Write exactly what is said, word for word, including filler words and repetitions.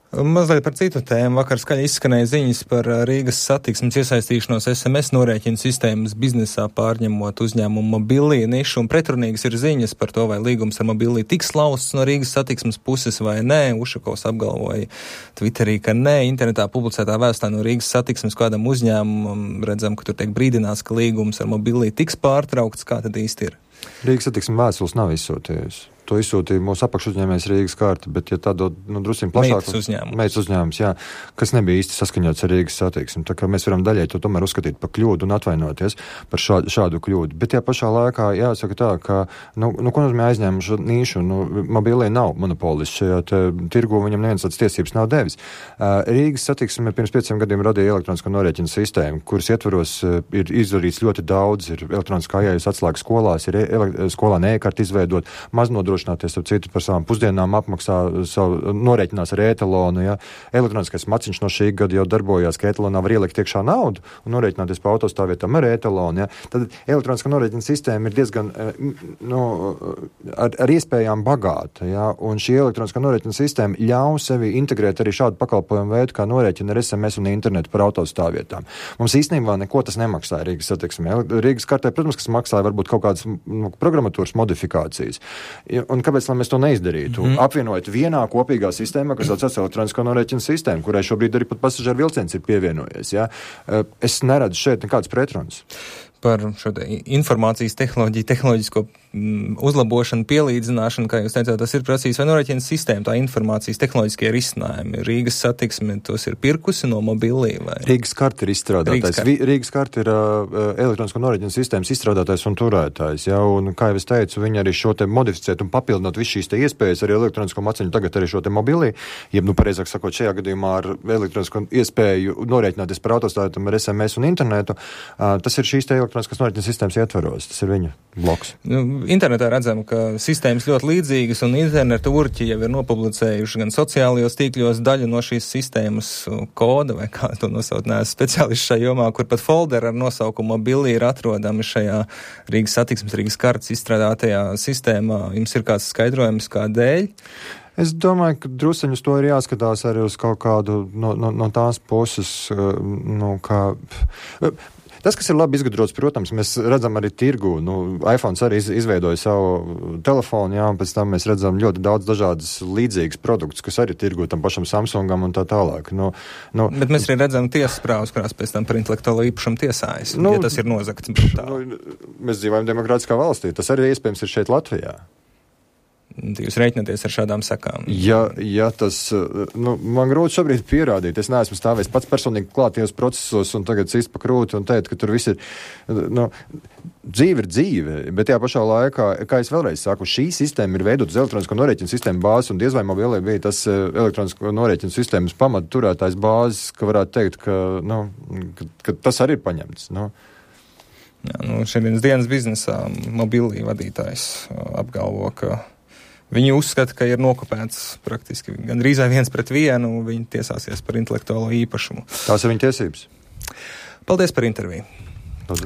Mazliet par citu tēmu. Vakar skaļi izskanēja ziņas par Rīgas satiksmes iesaistīšanos S M S norēķinu sistēmas biznesā pārņemot uzņēmumu Mobilī nišu, un pretrunīgas ir ziņas par to, vai līgums ar Mobilī tiks lausts no Rīgas satiksmes puses vai nē. Ušakovs apgalvoja Twitterī, ka nē. Internetā publicētā vēstā no Rīgas satiksmes kādam uzņēmumam redzam, ka tur tiek brīdināts, ka līgums ar Mobilī tiks pārtraukts. Kā tad īsti ir? Rīgas satiksmes vēstules nav izsūtījusi. To izsūtīja mūsu apakšuzņēmējs Rīgas kārta, bet ja tādu, nu, drusciņ plašāk... Meitas uzņēmums. Meitas uzņēmums, jā, kas nebija īsti saskaņots ar Rīgas satiksmi. Tā kā mēs varam daļai to tomēr uzskatīt par kļūdu un atvainoties par šādu, šādu kļūdu. Bet jā, pašā laikā jāsaka tā, ka, nu, nu ko nozīmē aizņēmuši nīšu? Nu, Mobilī nav monopolists šajā te, tirgu, viņam neviens tāds tiesības nav devis. Uh, Rīgas satiksme pirms pieciem gadiem radīja elektronisko norēķinu sistēmu, kuras ietvaros uh, ir izdarīts ļoti daudz, ir elektroniskā ieejas atslēga skolās, ir ele- skolā e-karta izveidot, maznodrošināties ar citu par savām pusdienām, apmaksā savu, norēķinās ar e-talonu, ja. Elektroniskais maciņš no šī gada jau darbojās, ka e-talonā var ielikt iekšā naudu un norēķināties pa autostāvvietām ar e-talonu, ja. Tad elektroniskā norēķina sistēma ir diezgan, nu, ar, ar iespējām bagāta, ja, un šī elektroniskā norēķina sistēma ļauj sevi integrēt arī šādu pakalpojumu veidu, kā norēķina ar S M S un internetu par autostāvvietām. Mums īstenībā neko tas nemaksāja Rīgas satiksmē. Rīgas kartē, protams, kas maksāja varbūt kaut kādas nu, programmatūras modifikācijas. Un kāpēc, lai mēs to neizdarītu? Mm-hmm. Apvienojot vienā kopīgā sistēmā, kas saucas elektronisko norēķinu sistēmu, kurai šobrīd arī pat pasažieru vilciens ir pievienojies. Ja? Es neredzu šeit nekādas pretrunas. Par šo te informācijas tehnoloģiju, tehnoloģisko mm, uzlabošanu, pielīdzināšanu, kā jūs teicāt, tas ir prasījis, vai norēķina sistēma, tā informācijas tehnoloģiskie risinājumi. Rīgas satiksme tos ir pirkusi no Mobilī, vai? Rīgas karta ir izstrādātājs. Rīgas, Rīgas karta ir uh, elektronisko norēķinu sistēmas izstrādātājs un turētājs, ja, un, kā jau es teicu, viņi arī šo te modificēt un papildināt visu šīs te iespējas arī elektronisko maciņu, tagad arī šo te Mobilī, jeb, nu, pareizāk sakot, šajā gadījumā ar elektronisko iespēju norēķināties par autostāvvietam ar S M S un internetu, uh, tas ir šīs te elektroniskas norēķina sistēmas ietvaros. Tas ir viņa bloks. Nu, internetā redzam, ka sistēmas ļoti līdzīgas un interneta urķi jau ir nopublicējuši gan sociālajos tīkļos daļu no šīs sistēmas koda, vai kā to nosaukt, neesmu speciālists šajā jomā, kur pat folderi ar nosaukumu Mobilī ir atrodami šajā Rīgas satiksmes, Rīgas kartas izstrādātajā sistēmā. Jums ir kāds skaidrojums, kādēļ? Es domāju, ka druseņi uz to ir jāskatās arī uz kaut kādu no, no, no tās puses, nu, kā... Tas, kas ir labi izgudrots, protams, mēs redzam arī tirgu. Nu, iPhone arī izveidoja savu telefonu, jā, un pēc tam mēs redzam ļoti daudz dažādas līdzīgas produktus, kas arī tirgo tam pašam Samsungam un tā tālāk. Nu, nu, Bet mēs arī redzam tiesas prāvas, kurās pēc tam par intelektuālo īpašumu tiesājas, nu, ja tas ir nozagts brutāli. Nu, mēs dzīvojam demokrātiskā valstī. Tas arī iespējams ir šeit Latvijā. Jūs reiķināties ar šādām sekām? Ja, ja tas, nu, man grūti šobrīd pierādīt. Es neesmu stāvējis pats personīgi klāt tajos procesos un tagad cist pa krūti un teikt, ka tur viss ir, nu, dzīve ir dzīve, bet tajā pašā laikā, kā es vēlreiz saku, šī sistēma ir veidot uz elektronisko norēķinu sistēmu bāzes, un diez vai Mobilī bija tas elektronisko norēķinu sistēmas pamatu turētājs bāzes, ka varētu teikt, ka, nu, ka, ka tas arī ir paņemts, nu. Jā, nu, šodienas dienas biznesā Mobilī vadītājs apgalvo, ka viņi uzskata, ka ir nokopēts praktiski gandrīz viens pret vienu, un viņi tiesāsies par intelektuālo īpašumu. Tās ir viņa tiesības. Paldies par interviju.